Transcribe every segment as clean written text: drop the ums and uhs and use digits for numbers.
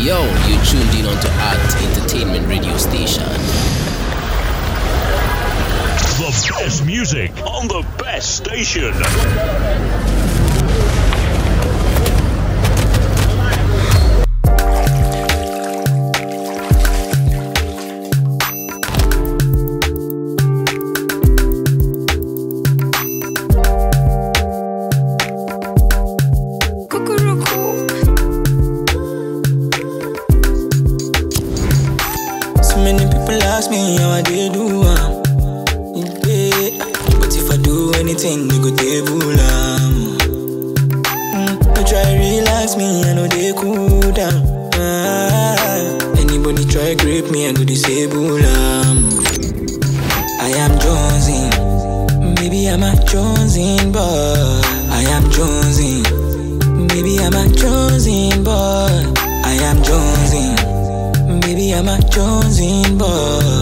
Yo, you tuned in onto Art Entertainment Radio Station. The best music on the best station. Many people ask me how I did do but if I do anything, they go table They try relax me, I know they cool down. Anybody try grip me, I go disable I am Jonesing, maybe I'm a Jonesing boy. I am Jonesing, maybe I'm a Jonesing boy. I am Jonesing. Maybe I'm a Jonesing boy.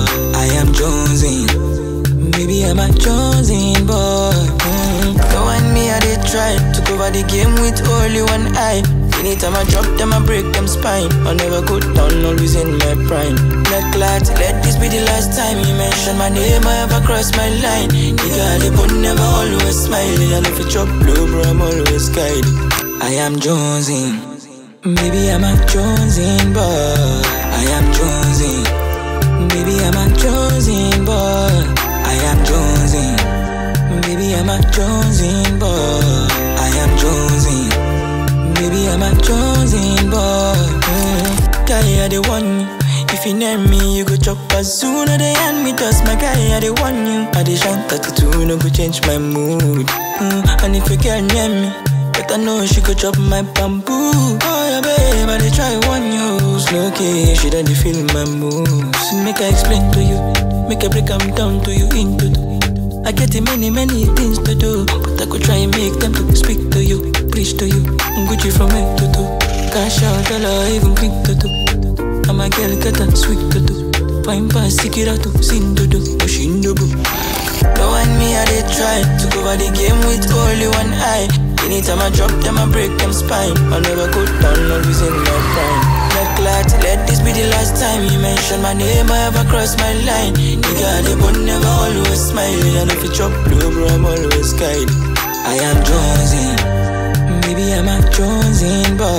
I am Jonesing. Maybe I'm a Jonesing boy. Don't want me, I did try to cover the game with only one eye. Anytime I drop them, I break them spine. I never go down, always in my prime. Not glad, let this be the last time you mention my name, I ever cross my line. Nigga, the boat never always smiling. And if you chop low, bro, I'm always guiding. I am Jonesing. Maybe I'm a Jonesing boy. I am Jonesing. Maybe I'm a Jonesing boy. I am Jonesing. Maybe I'm a Jonesing boy. I am Jonesing. Maybe I'm a Jonesing boy. Guy, I the one. If you name me, you go chop as soon as they hand me dust. My guy, I the one you. I the shank tattoo, no go change my mood. And if you can't name me, but I know she could chop my bamboo. Oh yeah, babe, I dey try one you. Slow key, she done feel my moves. Make I explain to you, make I break them down to you into two. I get many things to do, but I could try and make them to speak to you, preach to you. Gucci from head to toe, cash out, dollar, even quick to do. I'm a girl, get that sweet to do. Fine pass, stick it out to sin to do. Oshindobu. Don't want me, I did try to cover the game with only one eye. Anytime I drop them, I break them spine. I'll never go down, always in my prime. Not glad, let this be the last time you mention my name, I ever cross my line. Nigga, the boat never always smiling. And if you chop low, bro, I'm always guiding. I am Jonesing. Maybe I'm a Jonesing boy.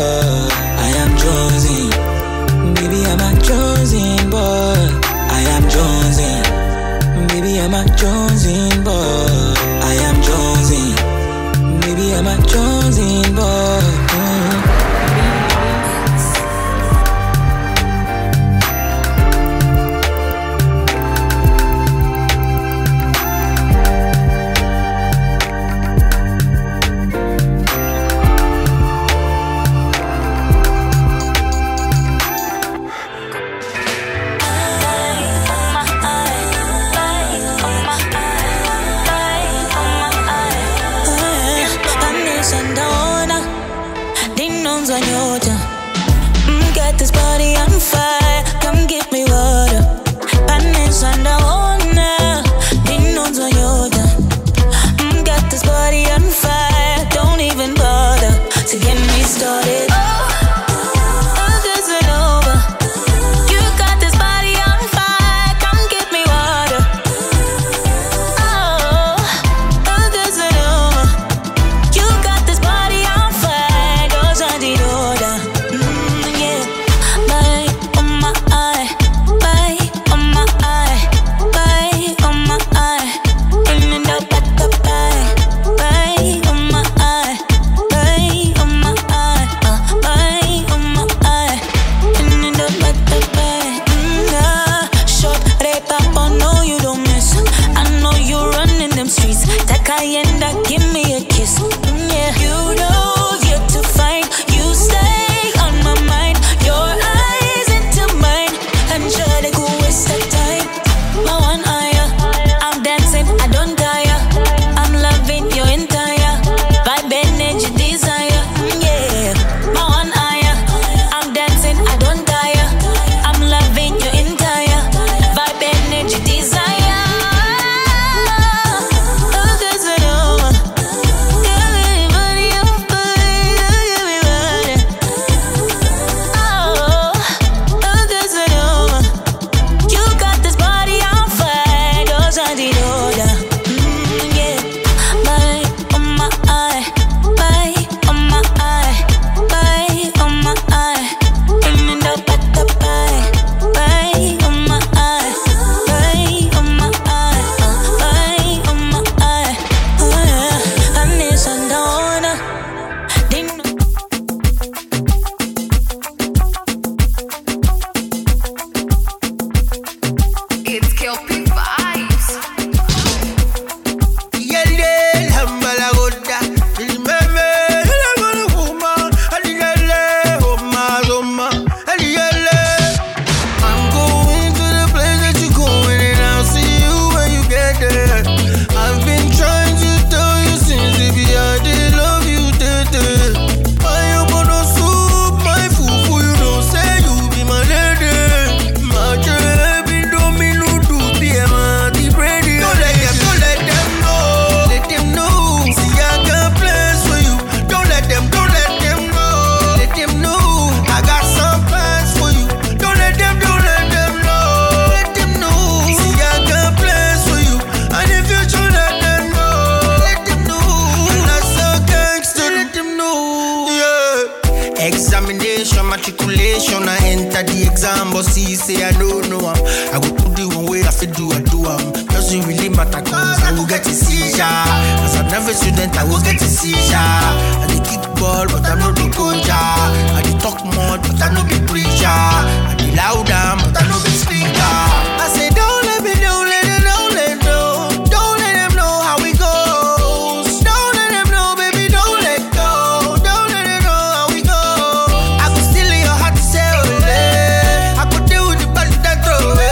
I am Jonesing. Maybe I'm a Jonesing boy. I am Jonesing. Maybe I'm a Jonesing boy. I am Jonesing. Maybe I'm a Jonesing boy. Get this body on fire, come give me water. Panis underwater, demons on yoga. Get this body on fire, don't even bother to get me started. This ain't over. You got this body on fire, come give me water. This ain't over. You got this body on fire, goes on the order. Bye, on my eye, bye, on my eye, bye. foundation, matriculation. I enter the exam, but see, say I don't know. I go put the one way I feel do. Doesn't really matter, cause I will get a seizure. As a nervous student, I will get a seizure. I dey kick ball, but I'm not the coach. I dey talk more, but I'm not the preacher. I dey loud down, but I'm not the speaker. I say, don't let me know, let them know, let them know. Don't let them know how it goes. Don't let them know, baby, don't let go. Don't let them know how it goes. I could steal in your heart to say, ole. I could deal with the body that throw away.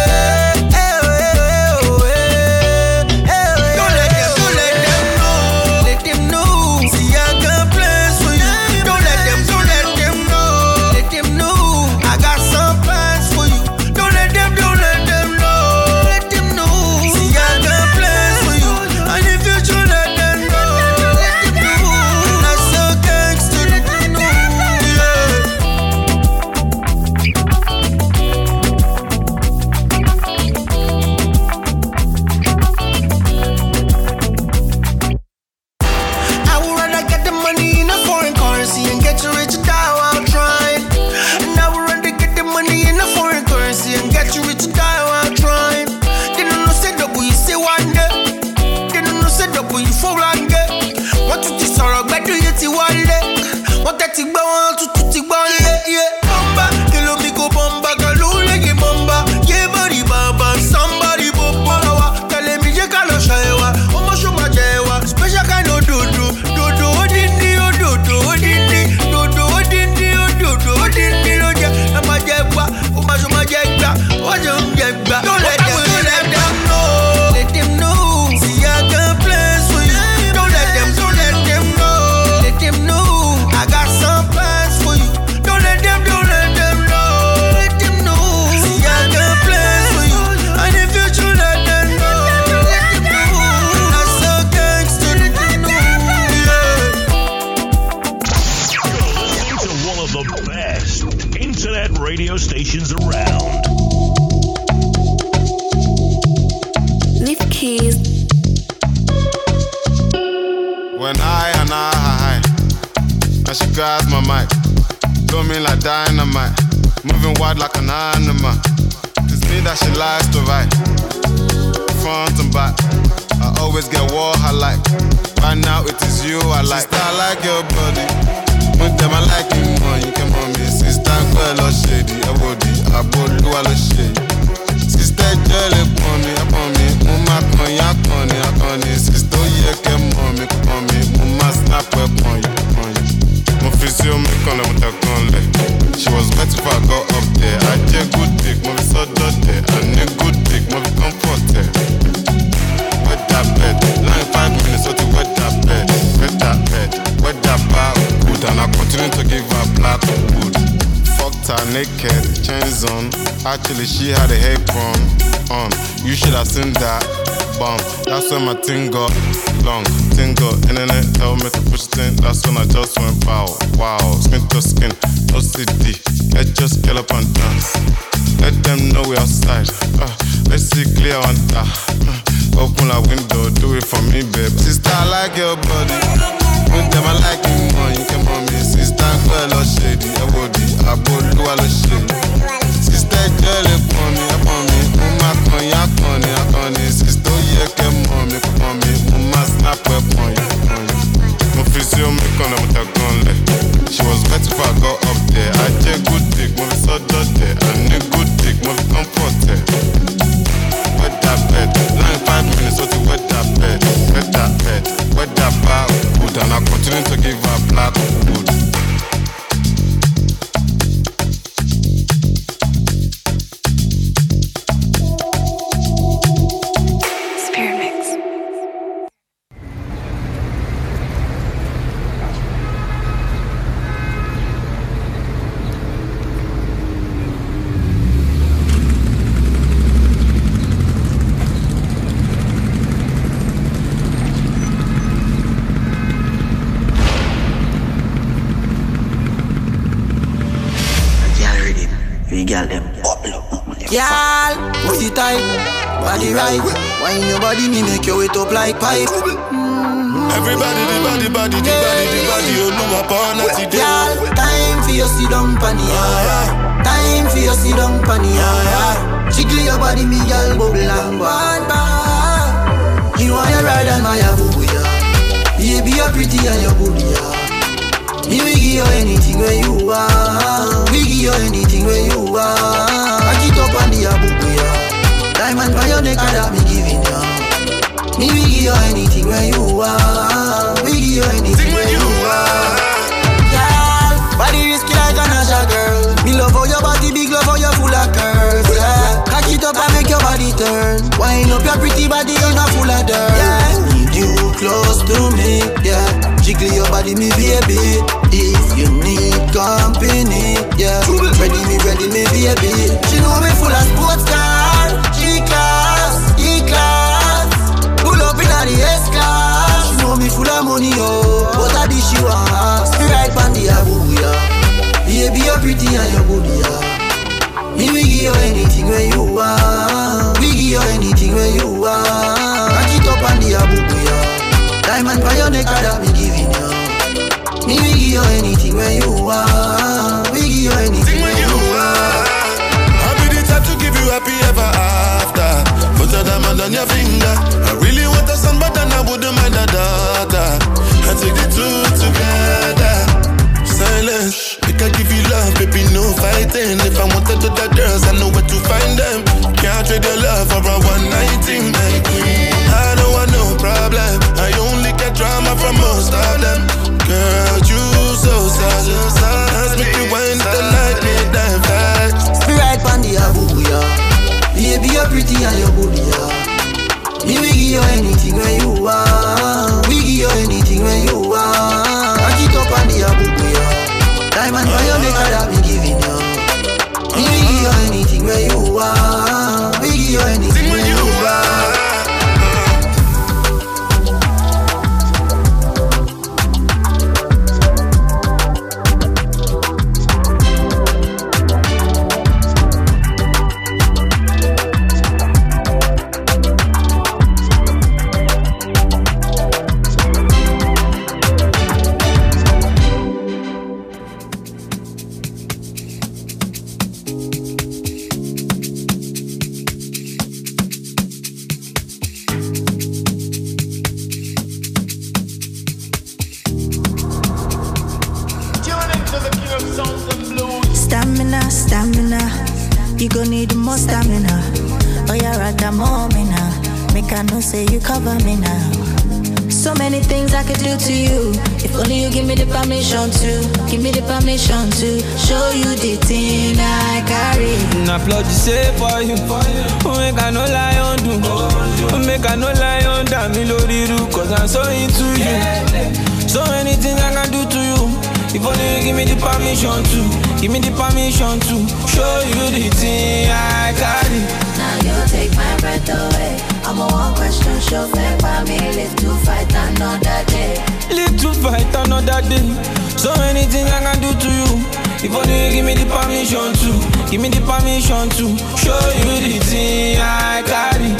Actually, she had a apron on. You should have seen that bomb. That's when my thing got long. Thing got internet, tell me to push thing. That's when I just went wow, wow. Skin to skin, no CD. Let's just get up and dance. Let them know we outside. Let's see clear on that. Open a window, do it for me, babe. Sister, I like your body. With them, I like you more. You can want me. Sister, girl, or shady. I bought you all the shady. Sister, girl, upon me, mama, con you, sister, yeah, come on me, mama, snap upon you. My physio, me, con with a gun. She was better if I got up there. I take good dick, move so dirty. I need good dick, move comfort there. Wet that bed, 95 minutes, so to wet that bed, wet that bar, wood, and I continue to give her black wood. Y'all, pussy tight, body right. Wine your body, me make your weight up like pipe. Everybody, the body, you know upon us today. Time for you sit down panny, time for you sit down panny, jiggle your body, me girl, bubble and one bar. You want your ride and my booyah. Baby, you're pretty and you're booty, me will give you anything where you want. We give you anything where you want. I keep up on the booyah. Diamond by your neck that me giving you. Me will give you anything where you want. We give you anything where you want. Yeah, body risky like a Nasha girl. Me love how your body big, love how you full of curves. Yeah, cock it up and make your body turn. Wind up your pretty body, you're not full of dirt. Yeah, need you close to me. Yeah, jiggle your body, me baby. If you need company, yeah, ready me baby. She know me full of sports car, G-class, E-class. Pull up in the S-class. She know me full of money, oh, but I dish you a right on the booyah. Baby, you're pretty and you're good, yeah. Me will give you anything where you want. We give you anything where you want. Rock it up on the booyah. Diamond by your neck that me giving you. Me will give you anything where you want. We give you anything where you want. I'll be the type to give you happy ever after. Put a diamond on your finger. I really want a son, but then I wouldn't mind a daughter. I take the two together. Silence, we can give you love, baby, no fighting. If I wanted to the girls, I know where to find them. Can't trade your love for a one-night thing, my queen. I don't want no problem. I only get drama from most of them. Girl, you so sad. Ask me to wind the light, make them fast. Be right on the booyah. Baby, you're pretty and you're good, yeah. Me will give you anything where you want. We give you anything where you want. Rock it up on the booyah. Diamond by your neck that me giving you. Me will give you anything where you want. We give you anything where you want. You gon' need more stamina. Oh, you're at the moment now. Make I know say you cover me now. So many things I could do to you. If only you give me the permission to. Give me the permission to show you the thing I carry. Applaud you say for you. Make I no lie on do. Make I no lie on damn me lori ru. Cause I'm so into you. So many things I can do to you. If only you give me the permission to. Give me the permission to show you the thing I carry. Now you take my breath away. I'm a one question show fair by me. Live to fight another day. Live to fight another day. So many things I can do to you. If only you give me the permission to. Give me the permission to show you the thing I carry.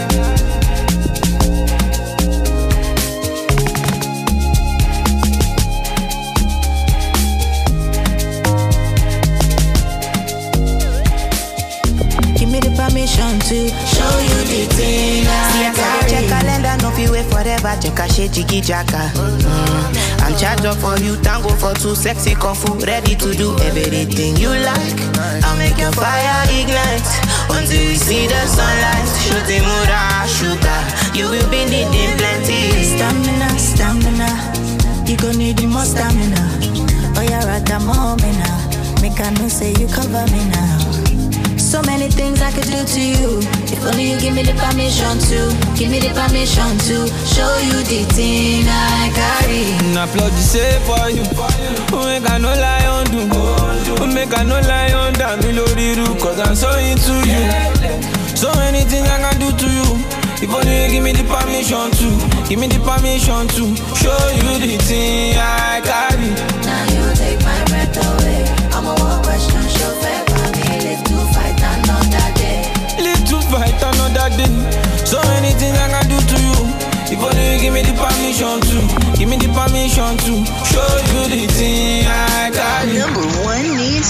Permission to show you the thing I carry. Check calendar, no fi wait forever. Check a shit, jiggy jacka. I'm charged up for you, tango for two, sexy kung fu, ready to do everything you like. I'll make your fire ignite until you see the sunlight. Shooting mura, sugar, you will be needing plenty. Stamina, you gon' need more stamina. Oh, you're at the moment now. Make I know say you cover me now. So many things I could do to you. If only you give me the permission to. Give me the permission to show you the thing I carry. Applaud you say for you. Make I no lie on do. Make I no lie on damn me lori ru. Cause I'm so into you. So many things I can do to you. If only you give me the permission to. Give me the permission to show you the thing I carry. Now you take my breath away. I'm a one question show fair for me. Live to fight another day. Live to fight another day. So many things I can do to you. If only you give me the permission to.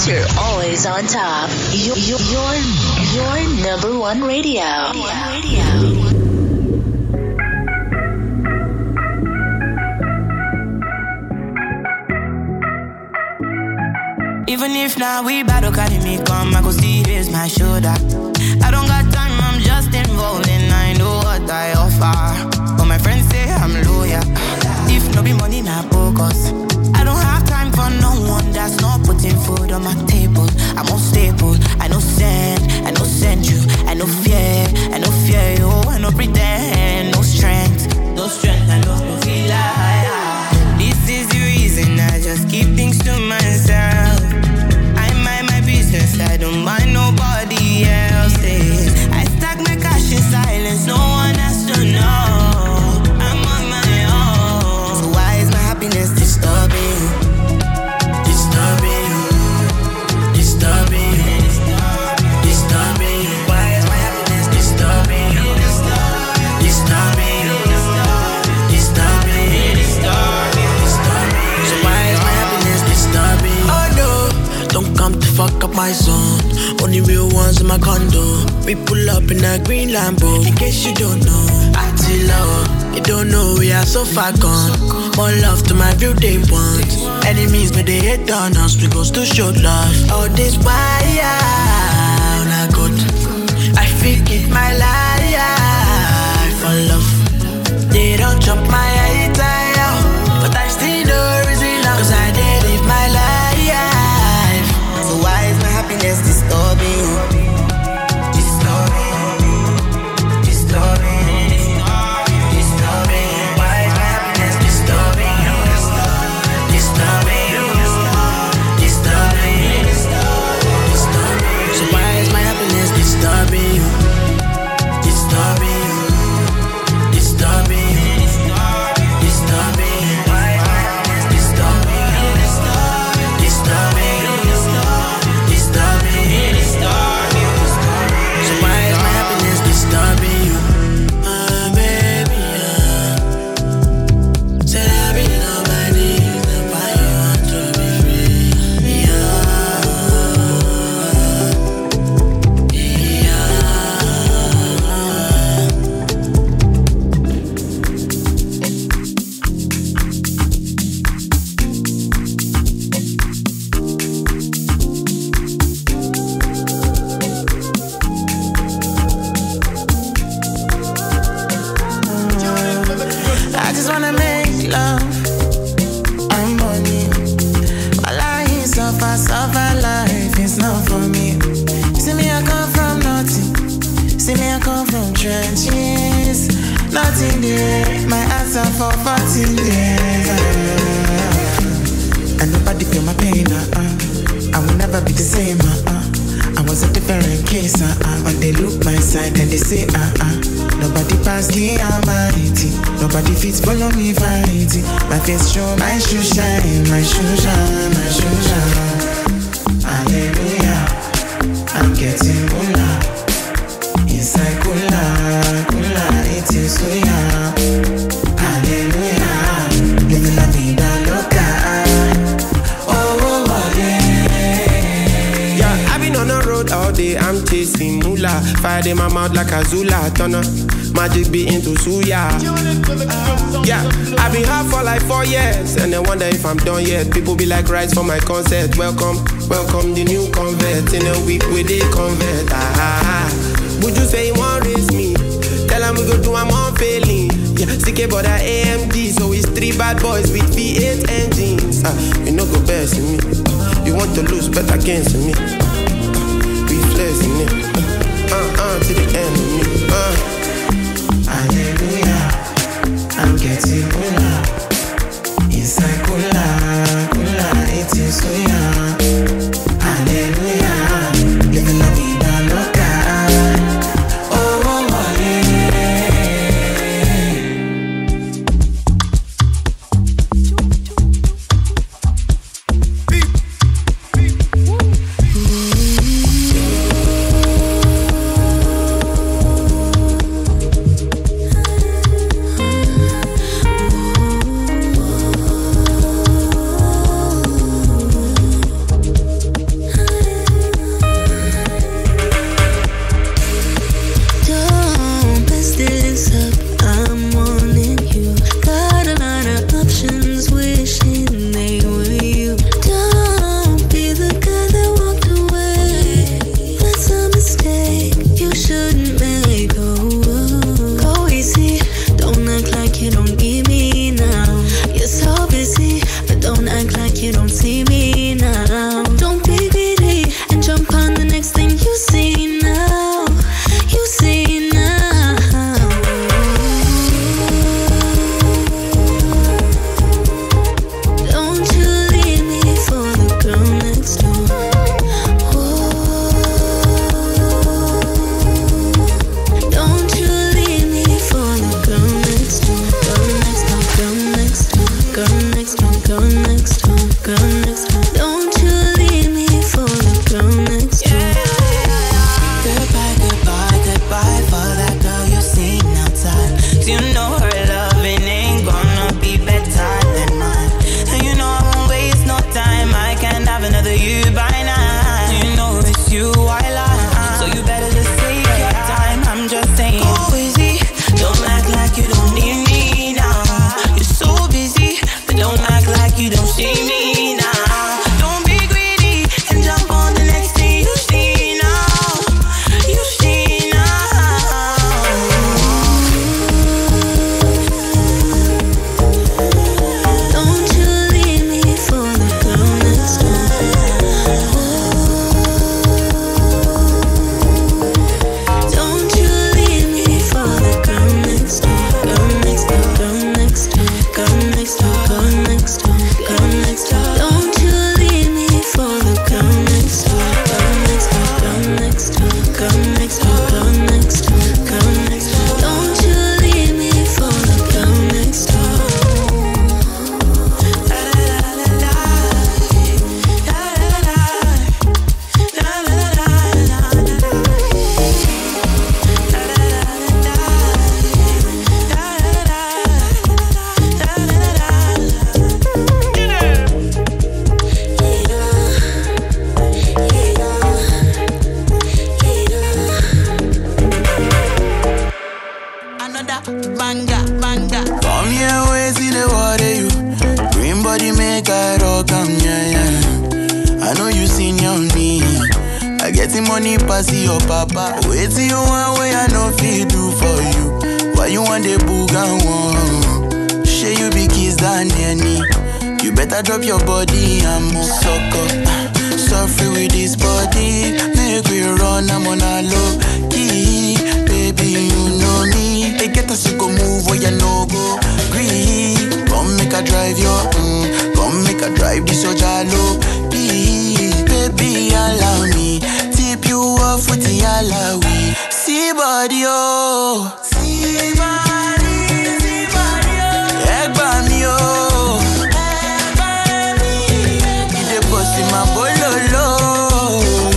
You're always on top. Your number one radio. Even if now we battle, carry me come, I go see here's my shoulder. I don't got time, I'm just involved and I know what I offer. But my friends say I'm loyal. If no be money, not focus. I don't have time for no one that's not putting food on my table. I'm unstable, I no send you. I no fear you. I no pretend, no strength, I no feel like. This is the reason I just keep things to myself. I don't mind nobody else's. I stack my cash in silence, no one has to know. I'm on my own. So why is my happiness disturbing you? Disturbing you. Disturbing you. Disturbing you. Why is my happiness disturbing you? Disturbing you. Disturbing you. So why is my happiness disturbing you? Oh no. Don't come to fuck up my zone. Only real ones in my condo. We pull up in a green Lambo. In case you don't know, I tell low. You don't know we are so far gone. More love to my real day ones. Enemies but they hate on us. We go to show love. All this why not good. I figured my life for love. They don't jump my height, but I still know reason. Cause I did live my life. Why is my happiness disturbing you? Disturbing you. Disturbing you. Disturbing you. Why is my happiness disturbing you? Disturbing you. Disturbing you. So why is my happiness disturbing you? Disturbing you. Disturbing you. Disturbing you. Why is my happiness disturbing you? Disturbing you. So why is my happiness disturbing you? Baby, said I've been on my knees, and why you want to be free? I just wanna make love and money. While I suffer life is not for me. See me, I come from nothing. See me, I come from trenches. Nothing there, my answer for 14 days. And nobody feel my pain, I will never be the same, I was a different case, when they look my side and they say, nobody pass the Almighty. Nobody fits follow me vanity. My face show, my shoe shine, my shoe shine, my shoe shine. Hallelujah, I'm getting cooler. Inside cooler, it is suya. Hallelujah, living la vida loca. Oh, yeah. Yeah, I've been on the road all day, I'm chasing moolah. Fire in my mouth like a Zula turner. Magic be into suya. Yeah, I've been hard for like 4 years, and I wonder if I'm done yet. People be like rice for my concert. Welcome the new convert. In a week we they convert. Would you say you want raise me? Tell them we go do I'm on failing. Yeah, CK but AMD, so it's 3 bad boys with V8 engines. You know go best in me. You want to lose, bet against me. We flexing it. To the enemy. Hallelujah, I'm getting cooler. Inside cooler, it is suya. Hallelujah, living la vida loca. Oh, on me. I get the money pass your papa. Wait till you want way I no feel do for you. Why you want the booga one? Share you be kiss than any. You better drop your body and move sucker. Suffer with this body, make we run, I'm on a low key. Baby, you know me. They get us to go move where you no go. Green, come make a drive your come make a drive this your jalo. Baby, allow me. Tip you off with the alawi. See body, oh. See body, oh. Egg by me, oh. My bololo,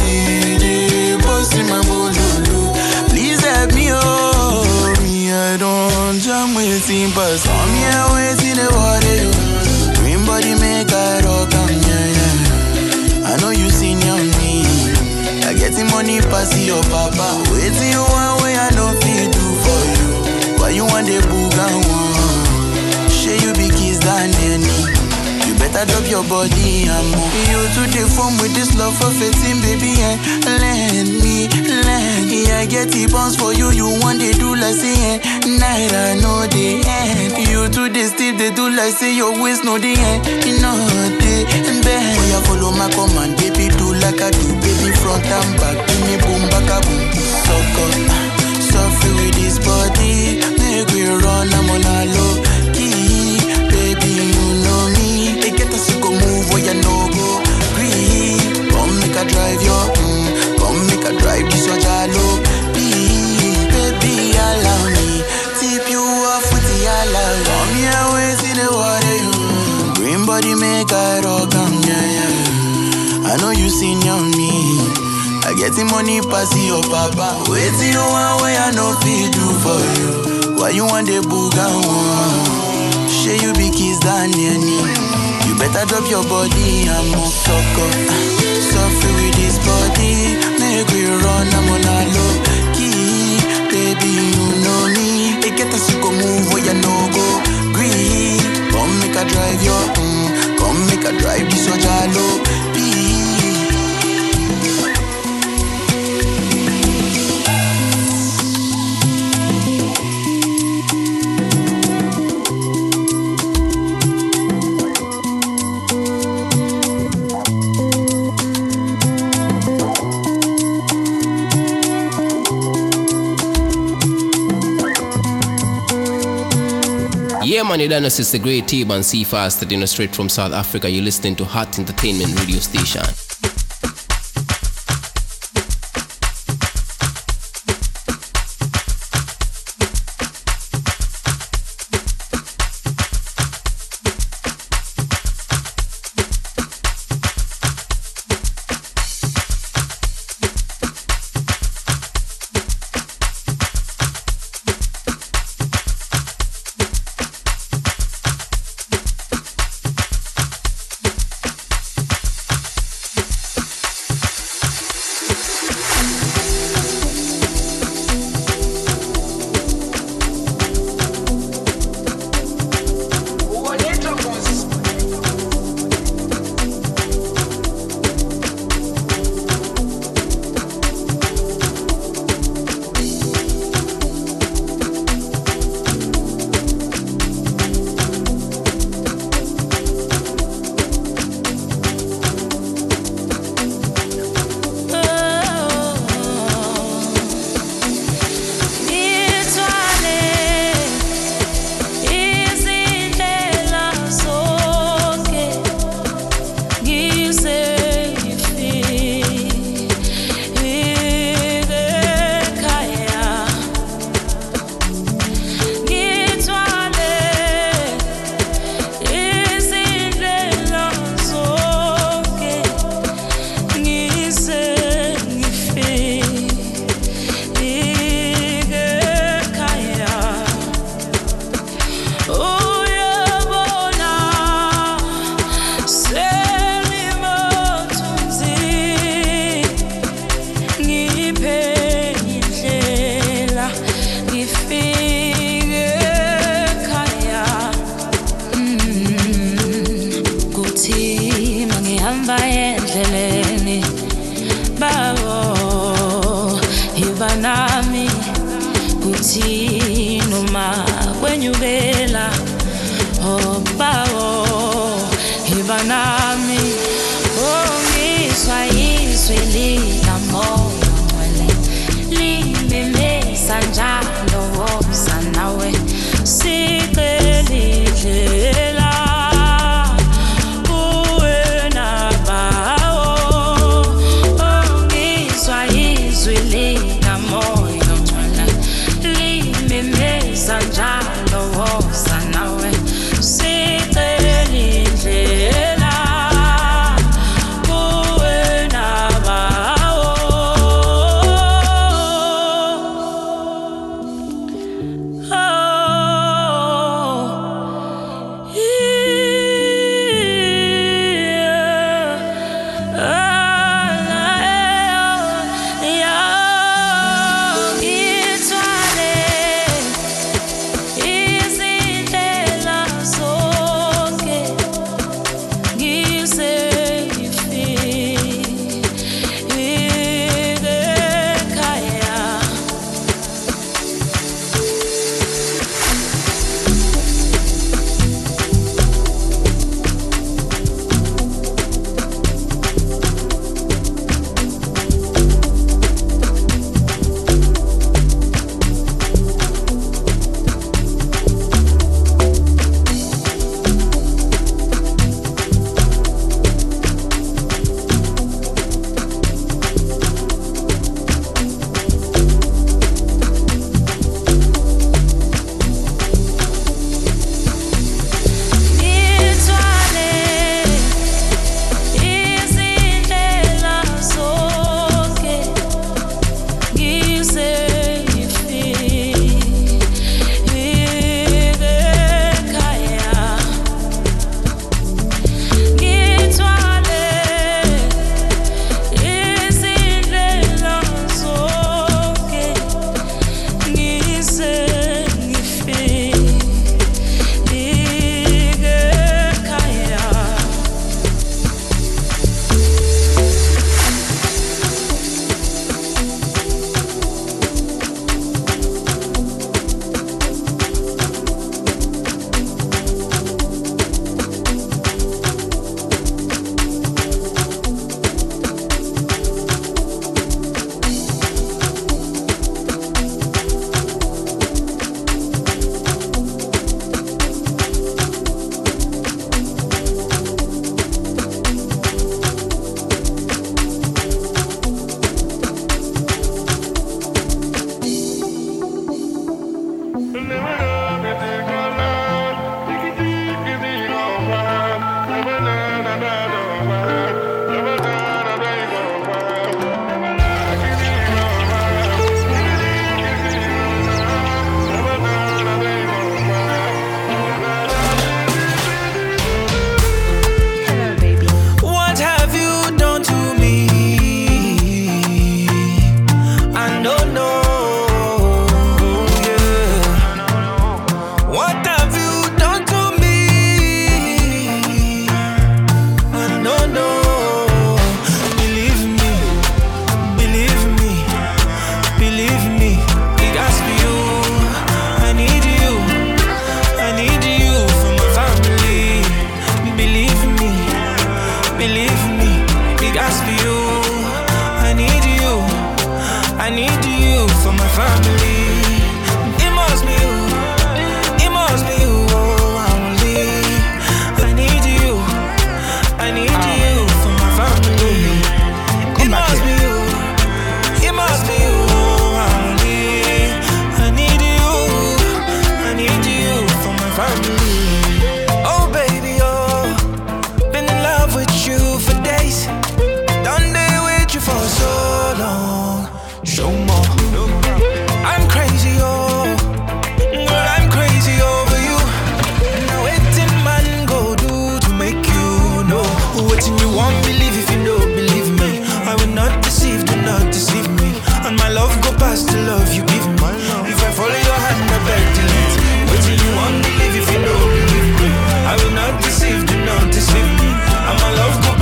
my bololo. Please help me, oh. Me, I don't jam with him, but come here, waiting the water. Green body make a rock, yeah. I know you seen on me. I get the money pass your papa. Waiting you one way, I know feel do for you. Why you want the booga one? Share you be kiss than any. Better drop your body and move. You to the form with this love for fitting, baby, and let me. I get the bounce for you, you want they do like say, night I know the end. You to the steep, they do like say your waist know the end. You know the bend. Oh, you follow my command, baby, do like I do, baby, front and back. Give me boom, back a boom. Sucker, suffer with this body, make we run, I'm on a low key. Baby, you know me. They get us to go move where you no go. Green, come make a drive your come make a drive this your jalo. Baby, allow me. Tip you off with the alawi. Come here, wait in the water. Green body make a rock, yeah. I know you seen on me. I get the money pass your papa. Wait till you want way I no feel do for you. Why you want the booga one? Share you be kiss than any. You better drop your body and move sucker. Suffer with this body, make we run, I'm on a low key. Baby, you know me. They get us to go move where you no go. Green, come make a drive your come make a drive this your jalo. Yeah, man, you don't know, it's the great T-Man C-Fast, straight from South Africa. You're listening to Hot Entertainment Radio Station. nami kuthi noma kwenyukela obawo iba nami ongiswa izwi likamoya ngcwele limemeza njalo woza nawe siqelidlela kuwena bawo ongiswa izwi likamoya ngcwele limemeza njalo woza nawe siqelidlela kuwena bawo.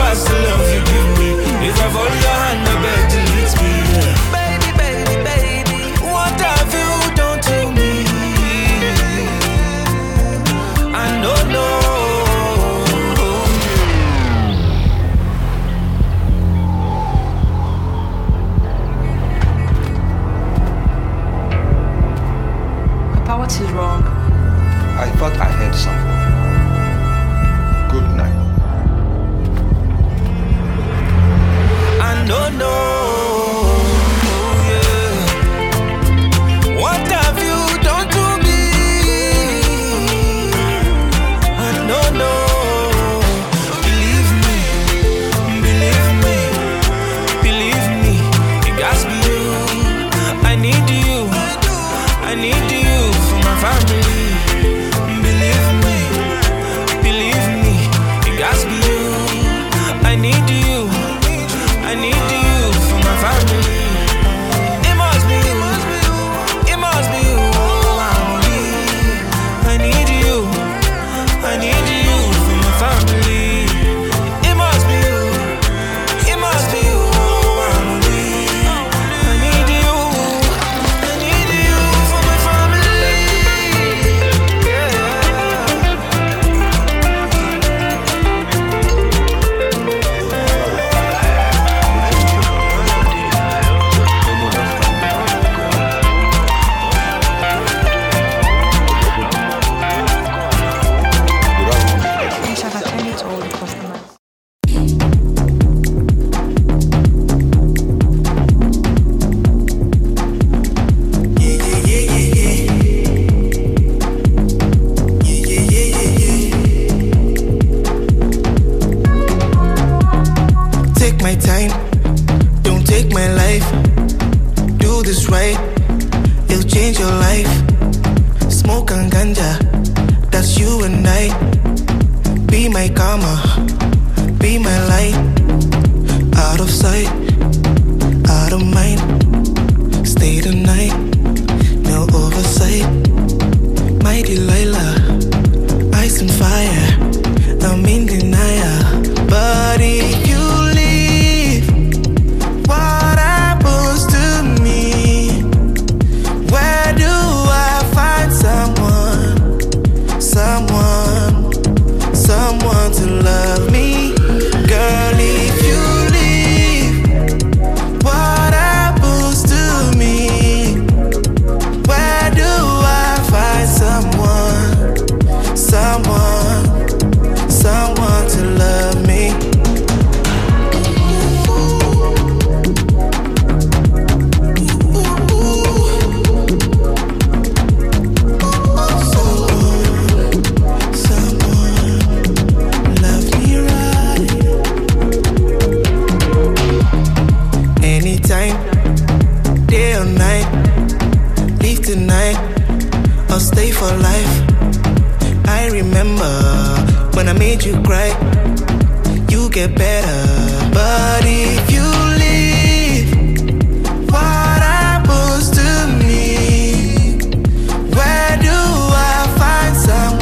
Baby, baby, baby. life. Do this right, it'll change your life. Smoke and ganja, that's you and I. Be my karma, be my light. Out of sight, out of mind. Stay the night, no oversight. My Delilah, ice and fire, I'm in denial. But if you leave, what happens to me? Where do I find someone to love me? Girl, if you leave, what happens to me? Where do I find someone to love me? Tonight, I'll stay for life. I remember when I made you cry. You get better, but if you leave, what happens to me? Where do I find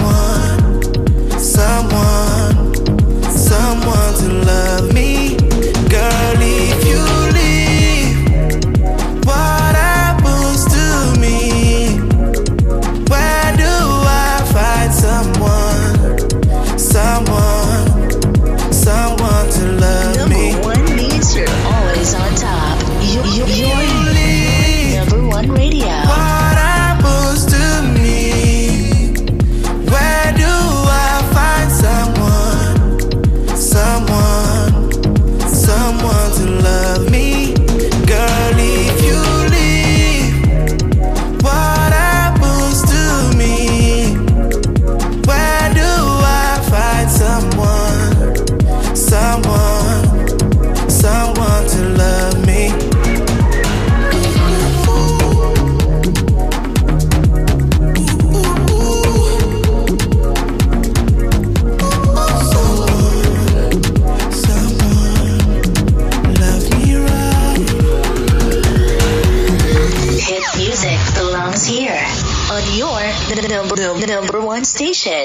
someone to love me? Girl, if you leave, what happens to me? Where do I find someone to love me? Number one means you're always on top. You're number one radio. What happens to me? Where do I find someone to love me? Girl, if you leave, what happens to me? Where do I find someone to love me? Hit music belongs here on your the number one station.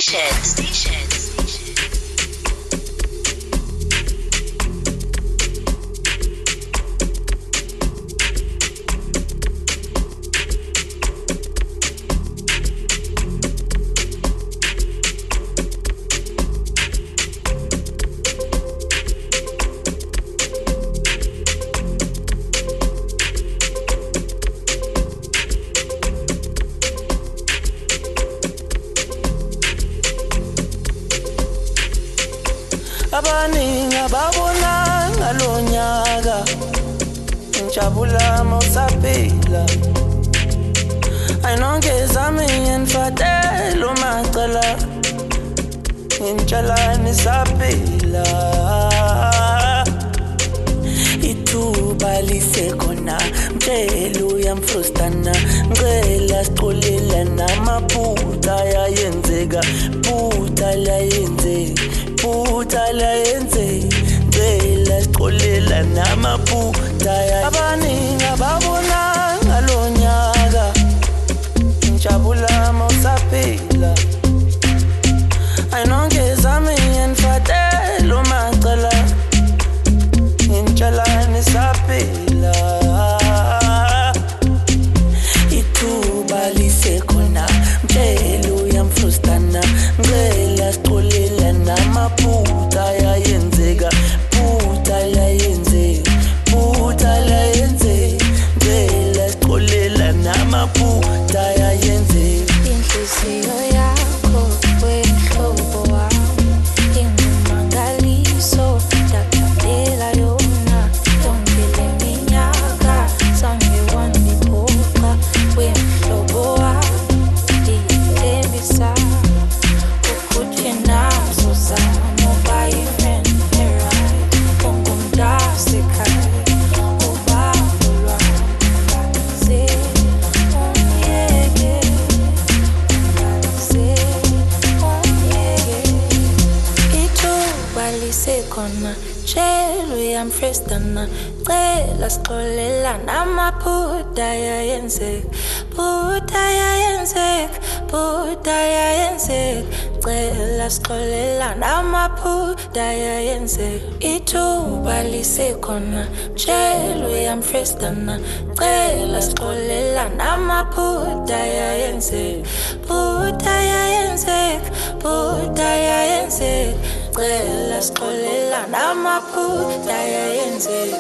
Abaningi ababona ngalonyaka njabula mawusaphila ayinongezami ngifatela umacala ngintshela nisaphila ithuba lisekhona mtshela uyamfrustana ngicela sixolela namaphutha ayenzeka phutha layenze ngicela sixolela namaphutha abaningi ababona ngalonyaka njabula mawusaphila ayinongezami ngifatela umacala ngintshela nisaphila ithuba lisekhona mtshela uyamfrustana ngicela sixolela namaphutha ayenzeka phutha layenze I'm fristana. Cela sixolela namaphutha ayayenzeka. Phutha ayayenzeka. Phutha ayayenzeka. Cela sixolela namaphutha ayayenzeka. Ithuba lisekhona. Tshela I'm fristana. Cela sixolela namaphutha ayayenzeka. Phutha ayayenzeka. Phutha ayayenzeka. Cela sixolela namaphutha ayayenzeka.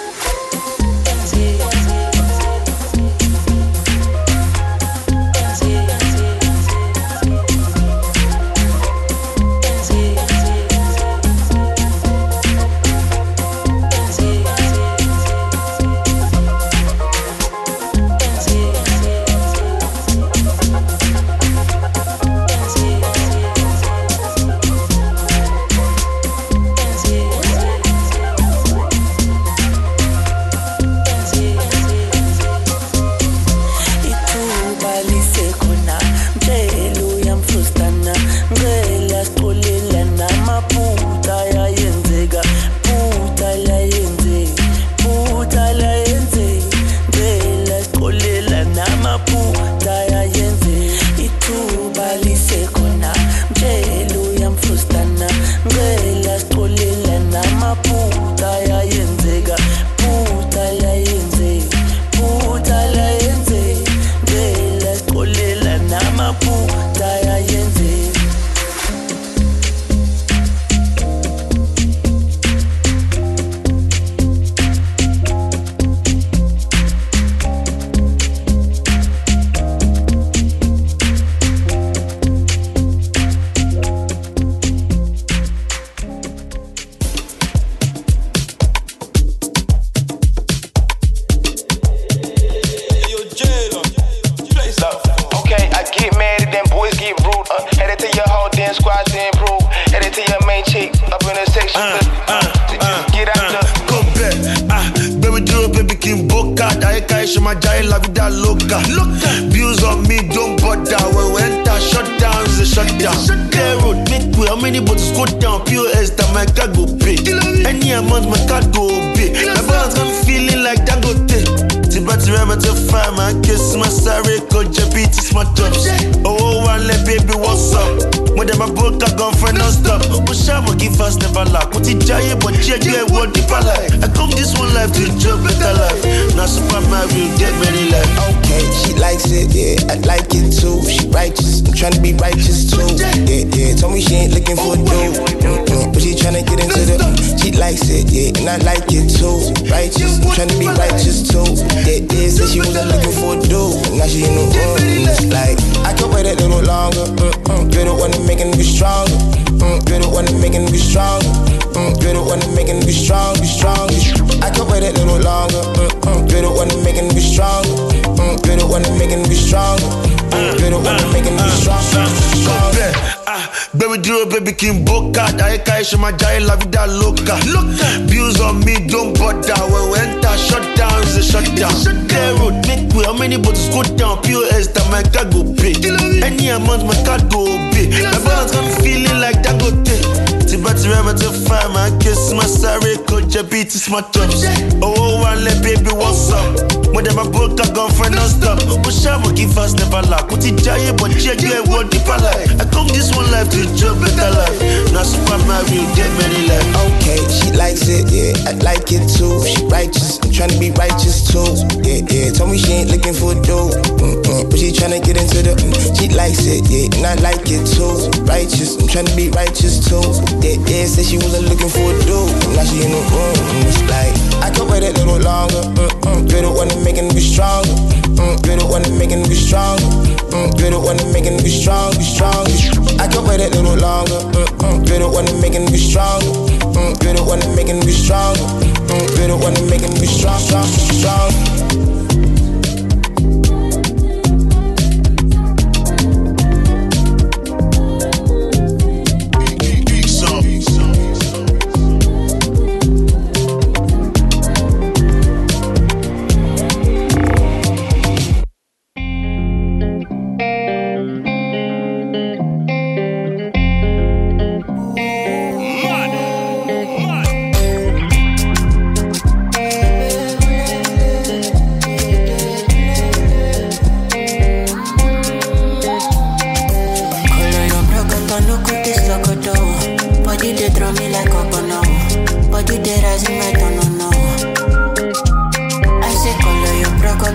My giant la vida loca. Views on me, don't bother. When we enter, shut down is a shutdown. Clear road, make way. How many bottles go down? POS that my car go pay. Any amount my car go pay. My balance got me feeling like that go take. Tibati remember to find my kiss, my sorry, coach, your beat is my tops. Oh, one let baby, what's up? When them my book, I gone for non-stop. Push out, my give us never lack. What it giant, but check your what deeper life. I come this one life to enjoy better life. Now super Mario, get many life. Okay, she likes it, yeah, I like it too. She righteous, I'm trying to be righteous too. Yeah, yeah, told me she ain't looking for dough, but she trying to get into the. She likes it, yeah, and I like it too. Righteous, I'm trying to be righteous too. Yeah, yeah, said she wasn't looking for a dude. Now she in the room, and it's like I could wait a little longer. You're the one that making me stronger. You're the one that making me stronger. You're the one that making me strong, be strong. I could wait a little longer. You're the one that making me stronger. You're the one that making me stronger. You're the one that making me strong, strong, strong.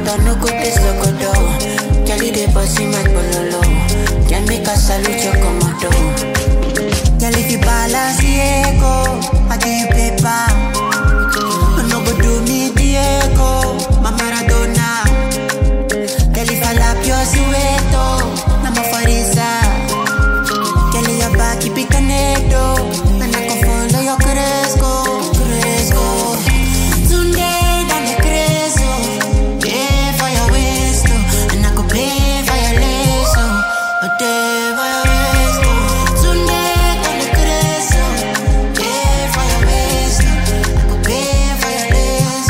Sokoto, no go to Sokoto. Jelly de bossy my pololo. Can make a salute your commando. Jelly if you balance Diego, I give you paper. No go do me Diego, my Maradona. Jelly if I lap your sueto, I'm a farisa. Jelly your back, keep it connected. And I can follow your Cresco. Tunde, dale Cresco. Yeah, for your waist, and I could pay for your lace, a day for your waist. Tunde, dale Cresco. Yeah, for your waist, I could pay for your lace,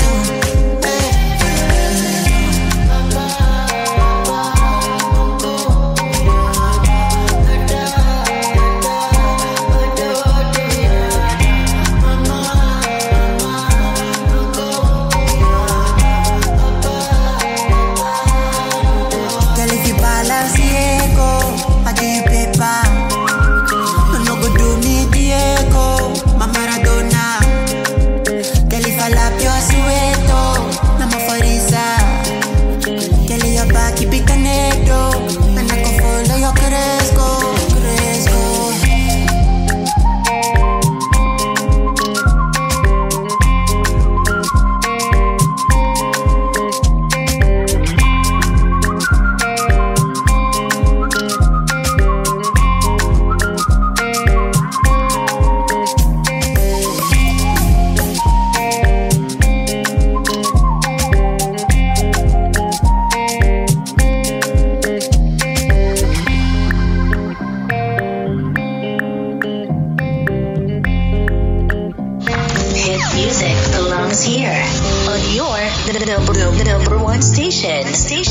the number one station.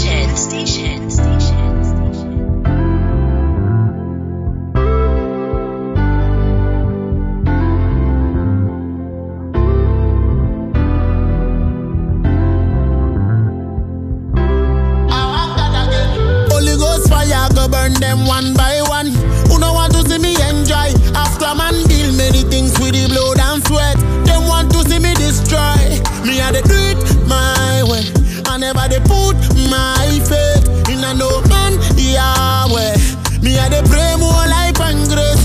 Holy Ghost fire go burn them one by one. Who no want to see me enjoy? After man deal many things with the blood and sweat. Them want to see me destroy. Me I dey do it my way. I never dey put my faith in a no man Yahweh. Me I dey pray more life and grace.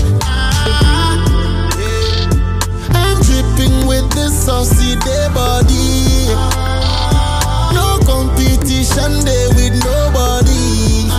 I'm dripping with this saucy day body. No competition day with nobody.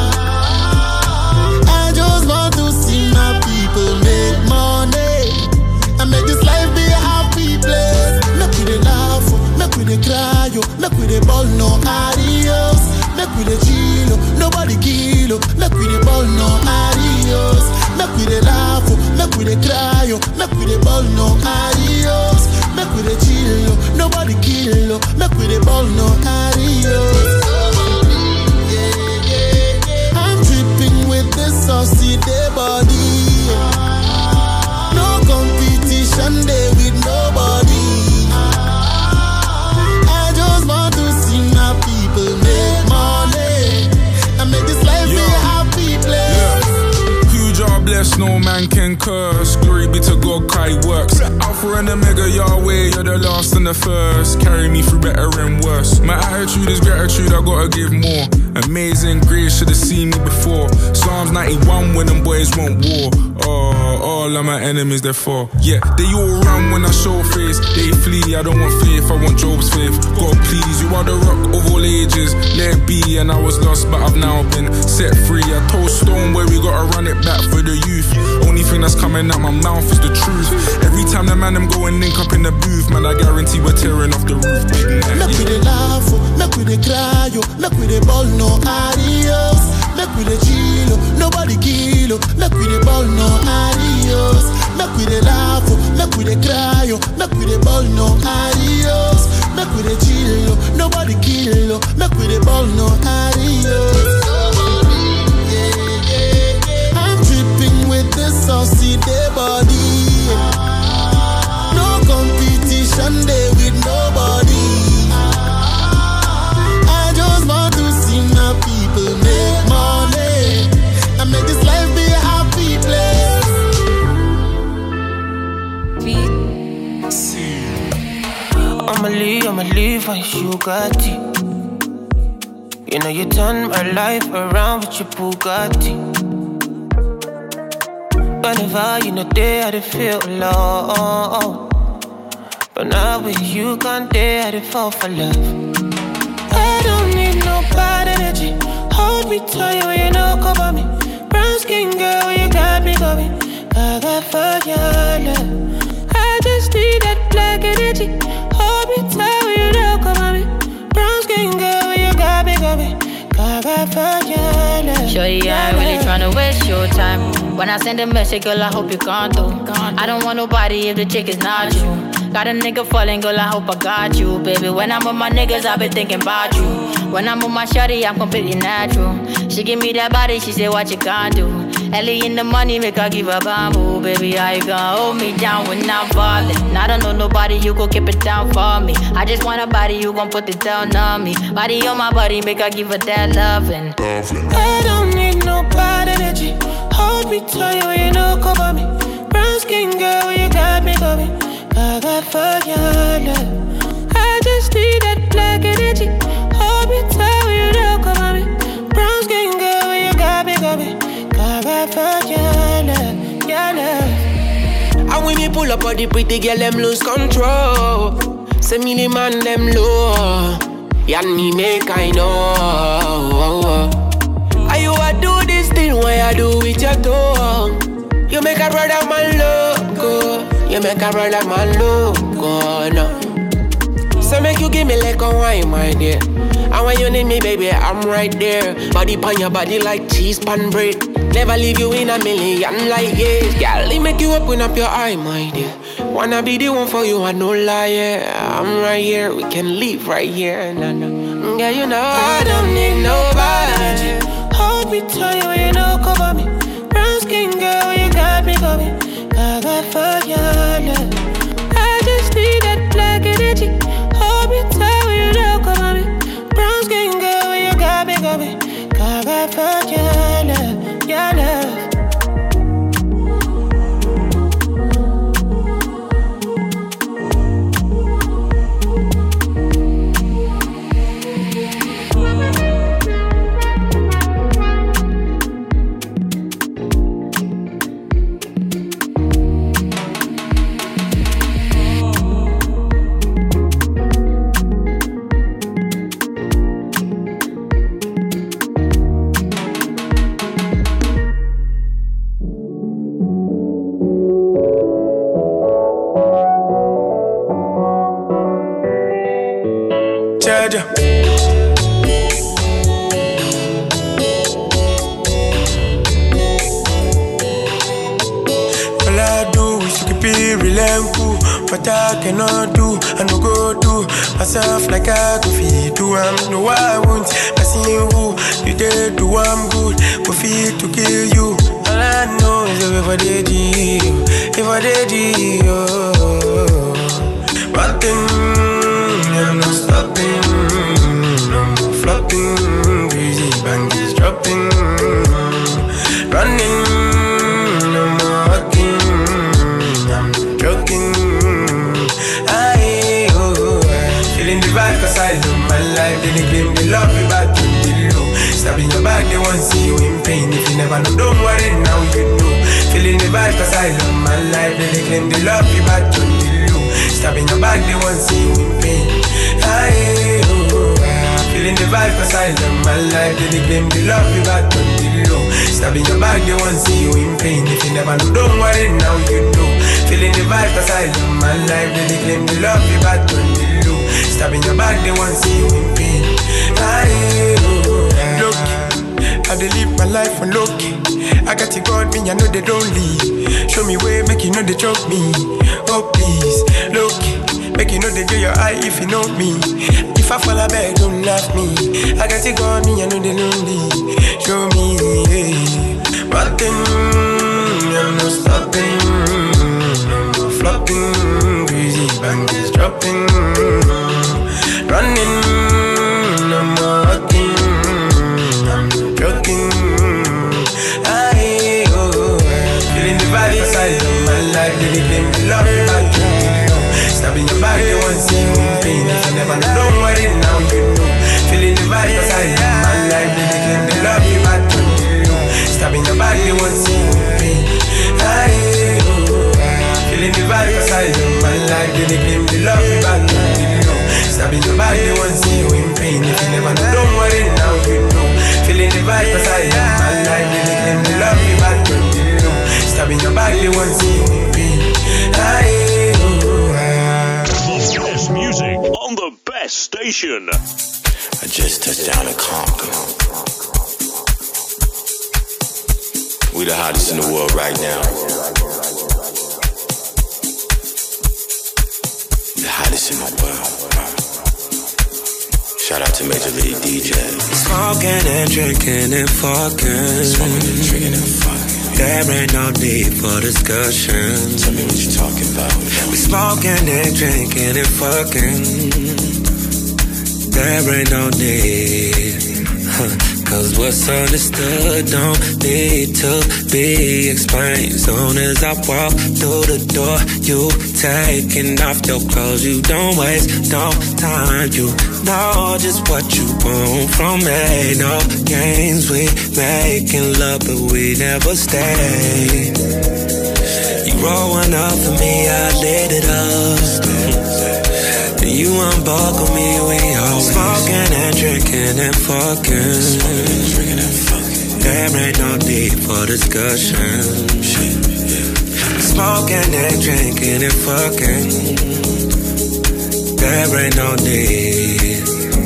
I just want to see my people make money and make this life be a happy place. Make we dey laugh, make we dey cry, make we dey ball no adios. Make we dey chill, nobody kill. Make we dey ball no adios. Make we dey laugh, make we dey cry, make we dey ball no adios. Make we dey chill, nobody kill. Make we dey ball no adios. I'm dripping with this saucy day body. No competition day with nobody. I just want to see my people make money and make this life be a happy place. Who jar bless, no man can curse. Glory be to God, Kai works. Alpha and Omega, Yahweh, you're the last and the first. Carry me through better and worse. My attitude is gratitude, I gotta give more. Amazing grace, should've seen me before. Psalms 91 when them boys want war. All of my enemies they're for. Yeah, they all run when I show face. They flee, I don't want faith, I want Job's faith. God please, you are the rock of all ages. Let it be, and I was lost, but I've now been set free. I told Stone where we gotta run it back for the youth. Only thing that's coming out my mouth is the truth. Every time the man them go and link up in the booth, man, I guarantee we're tearing off the roof. Make we dey laugh, make we dey cry, make we dey ball no adios. Make we dey chill, nobody kill. Make we dey ball no adios. Make we dey laugh, make we dey cry, make we dey ball no adios. Make we dey chill, nobody kill. Make we dey ball no adios. I'm dripping with this saucy day body. No competition day with nobody. I just want to see my people make money and make this life be a happy place. I'ma leave for sugar tea. You know you turned my life around with your Bugatti. Whenever you know there, I feel alone. But now with you gone there, I fall for love. I don't need no bad energy. Hold me tight when you know cover me. Brown skin girl, you got me going. I got for your love. I just need that black energy. Hold me tight when you know cover me. Brown skin girl, you got me going. I got for your love. Shorty, I ain't really tryna waste your time. When I send a message, girl, I hope you can't do. I don't want nobody if the chick is not you. Got a nigga falling, girl, I hope I got you. Baby, when I'm with my niggas, I been thinking about you. When I'm with my shorty, I'm completely natural. She give me that body, she say what you can't do. Ellie in the money, make her give a bamboo. Baby, how you gonna hold me down when I'm falling? I don't know nobody, you gon' keep it down for me. I just want a body, you gon' put it down on me. Body on my body, make her give her that loving. I don't need no bad energy. Hold me tight when you know cover me. Brown skin girl, you got me going. I got for your love. I just need that black energy. Hold me tight when you know cover me. Brown skin girl, you got me going. I got for your love, your love. And when me pull up on the pretty girl, them lose control. Say me the man, them low. And me make I know. How you a do this thing, why I do with your tongue? You make a brother man loco. You make a brother man loco, no. So make you give me like a wine, my dear. And when you need me, baby, I'm right there. Body pan your body like cheese pan bread. Never leave you in a million like years. Girl, it make you open up your eye, my dear. Wanna be the one for you, I no lie, yeah. I'm right here, we can leave right here, nah, nah. Yeah, you know I don't need nobody. Hold me tight when you know cover me. Brown skin girl, you got me going. I got for your love. I just need that black energy. Hold me tight when you know cover me. Brown skin girl, you got me going. I got for your love, your love. What I cannot do, I no go do myself like I go feed do. No, I won't. I see who you did do. I'm good. Go feed to kill you. All I know is if I did you, if I did you. One thing, I'm not stopping. I'm not flopping. Crazy bang is dropping. Running, I'm not walking. I'm not joking. Feeling the vibe cause I love my life. They claim they love me back to the low. Stabbing your back, they won't see you in pain. If you never know, don't worry, now you know. Feeling the vibe cause I love my life. They claim they love me back to the low. Stabbing your back, they won't see you in pain. Feeling the vibe cause I love my life. They claim they love me back to the low. Stabbing your back, they won't see you in pain. If you never know, don't worry, now you know. Feeling the vibe cause I love my life. They claim they love me back to the low. Stabbing your back, they won't see you in pain. Look, I dey live my life on low-key. I got to God, me, I know they don't leave. Show me way, make you know they choke me. Oh please, look, make you know they do your eye if you know me. If I fall, I beg, don't laugh me. I got to God, me, I know they lonely. Show me, hey. One thing, I'm not stopping. I'm not flopping. Crazy bang is dropping. Running, I'm walking, I'm joking. Feeling the vibe inside of my life. They claim they love me back to you. Stabbing your back, they won't see you in pain. If you never know, don't worry, now you know. Feeling the vibe inside of station. I just touched down in Compton. We the hottest in the world right now. The hottest in the world. Shout out to Major League DJs. Smoking and drinking and fucking. Smoking and drinking and fucking. There ain't no need for discussion. Tell me what you talking about. We smoking and drinking and fucking. There ain't no need. Cause what's understood don't need to be explained. Soon as I walk through the door, you taking off your clothes. You don't waste no time. You know just what you want from me. No games, we making love, but we never stay. You roll one up for me, I lit it up. Then you unbuckle me, we always smoking and drinking and fucking. Smoking and drinking and fucking. There ain't no need for discussion. Smoking and drinking and fucking. There ain't no need.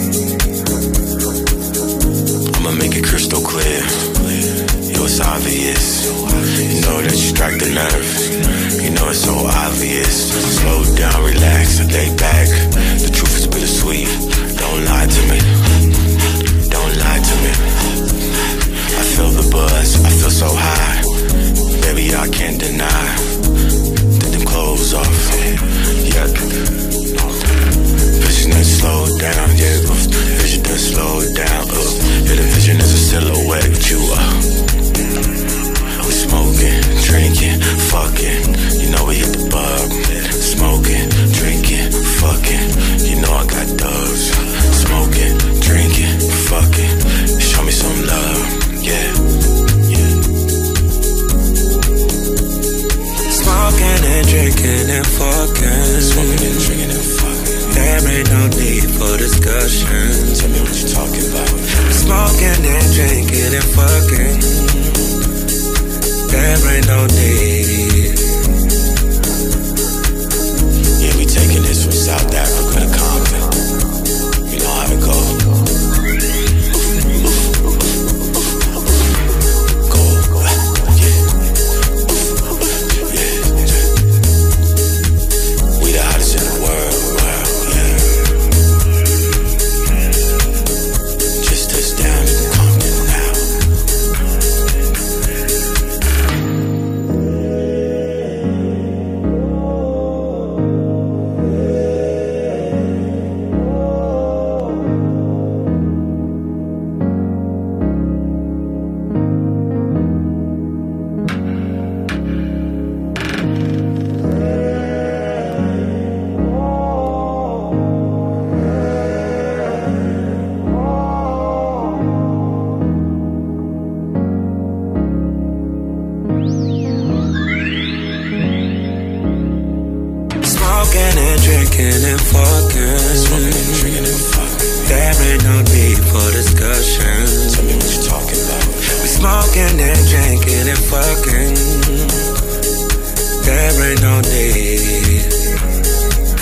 I'ma make it crystal clear. Yo, it's obvious. You know that you strike the nerve. You know it's so obvious. Slow down, relax, and lay back. The truth is bittersweet. Don't lie to me. Don't lie to me. I feel the buzz. I feel so high. Baby, I can't deny. Take them clothes off. Yeah. Vision done slowed down. Yeah. Vision done slowed down. Yeah, the vision is a silhouette with you. We smoking, drinking, fucking. You know we hit the bug. Smoking, drinking, fucking. You know I got dubs. Smoking, drinking, fucking. Show me some love, yeah, yeah. Smoking and drinking and fucking. Smoking and drinking and fucking. There ain't no need for discussion. Tell me what you talking about. Smoking and drinking and fucking. There ain't no need. Yeah, we taking this from South Africa to Compton. You know how it go. We the hottest in the world, yeah. Just touched down in Compton now. Smoking and drinking and fucking. Smoking and drinking and fucking. There ain't no need for discussion. Tell me what you talking about. We smoking and drinking and fucking. There ain't no need.